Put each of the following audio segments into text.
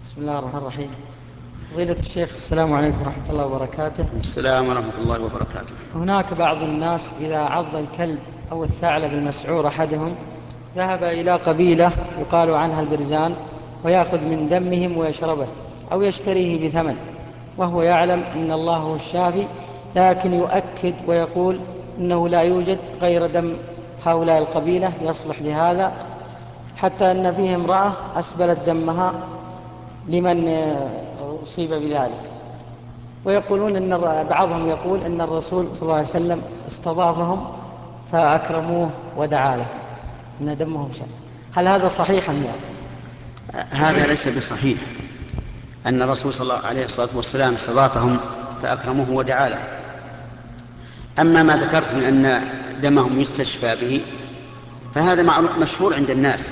بسم الله الرحمن الرحيم. فضيلة الشيخ، السلام عليكم ورحمة الله وبركاته. السلام ورحمة الله وبركاته. هناك بعض الناس إذا عض الكلب أو الثعلب المسعور أحدهم ذهب إلى قبيلة يقال عنها البرزان ويأخذ من دمهم ويشربه أو يشتريه بثمن، وهو يعلم أن الله هو الشافي، لكن يؤكد ويقول إنه لا يوجد غير دم هؤلاء القبيلة يصلح لهذا، حتى أن فيه امرأة أسبلت دمها لمن أصيب بذلك. ويقولون أن بعضهم يقول أن الرسول صلى الله عليه وسلم استضافهم فأكرموه ودعا له أن دمهم شر. هل هذا صحيح أم لا؟ هذا ليس بصحيح، أن الرسول صلى الله عليه الصلاة والسلام استضافهم فأكرموه ودعا له. أما ما ذكرت من أن دمهم يستشفى به فهذا مشهور عند الناس،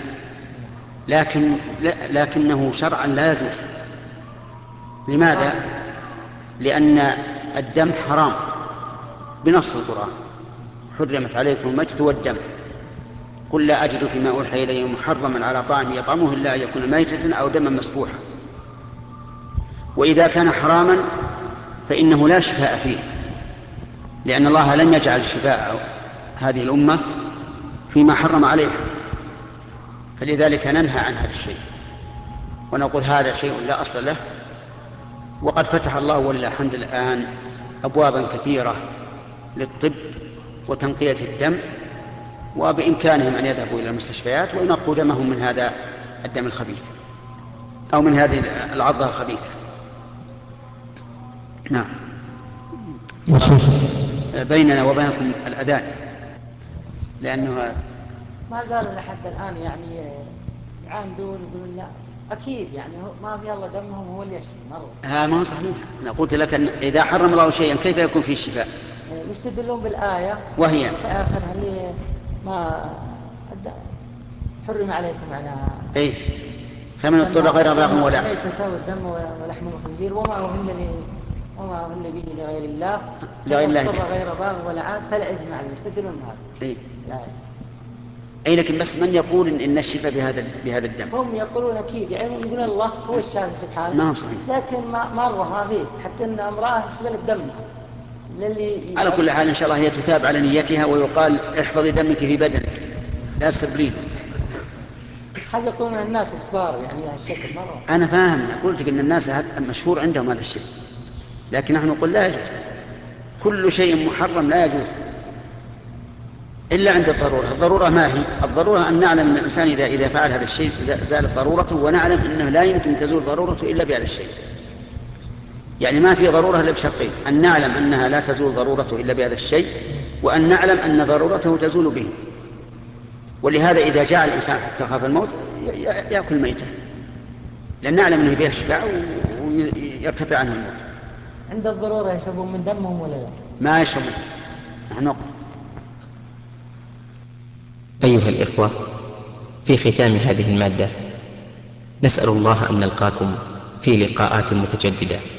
لكنه شرعا لا يجوز. لماذا؟ لأن الدم حرام بنص القرآن: حرمت عليكم الميتة والدم، قل لا أجد فيما أوحي إلي محرما على طاعم يطعمه إلا أن يكون ميتة أو دما مسفوحا. وإذا كان حراما فإنه لا شفاء فيه، لأن الله لم يجعل شفاء هذه الأمة فيما حرم عليها، فلذلك ننهى عن هذا الشيء ونقول هذا شيء لا أصل له. وقد فتح الله ولله الحمد الآن أبوابا كثيرة للطب وتنقية الدم، وبإمكانهم أن يذهبوا إلى المستشفيات وينقوا دمهم من هذا الدم الخبيث أو من هذه العضة الخبيثة. نعم. يا شيخ، بيننا وبينكم الأذان، لأنه ما زال لحد الآن يعاندون يقولون لا أكيد ما في الله دمهم هو اللي يشفي مرة. ها ما هو صحيح. أنا قلت لك أن إذا حرم الله شيئا كيف يكون فيه الشفاء؟ يستدلون بالآية وهي في آخرها اللي ما حرم عليكم أي فمن اضطر غير باغ ولا الميتة والدم ولحم الخنزير وما أهل به لغير الله، لغير فمن الله. اضطر غير باغ ولا عاد فلا إثم عليه. يستدلون بهذا أي. الآية. أي لكن بس من يقول إن الشفاء بهذا الدم؟ هم يقولون أكيد، يقولون الله هو الشافي سبحانه، ما هو صحيح. لكن مرة ما فيه حتى أن امرأة سبلت دمها للي على كل حال إن شاء الله هي تثاب على نيتها ويقال احفظي دمك في بدنك لا تسبلين. هذا يقولون الناس الكبار هالشكل مرة. أنا فاهم، قلت لك إن الناس مشهور عندهم هذا الشيء، لكن نحن نقول لا يجوز. كل شيء محرم لا يجوز إلا عند الضرورة. الضرورة ما هي؟ الضرورة أن نعلم أن الإنسان إذا فعل هذا الشيء زالت ضرورته، ونعلم أنه لا يمكن تزول ضرورته إلا بهذا الشيء. يعني ما في ضرورة إلا بشرطين: أن نعلم أنها لا تزول ضرورته إلا بهذا الشيء، وأن نعلم أن ضرورته تزول به. ولهذا إذا جاء الإنسان حتى خاف الموت يأكل ميتة، لأن نعلم أنه بها الشفاء ويرتفع عنه الموت. عند الضرورة يشربون من دمهم ولا لا؟ ما يشربون. نحن أيها الإخوة، في ختام هذه المادة نسأل الله أن نلقاكم في لقاءات متجددة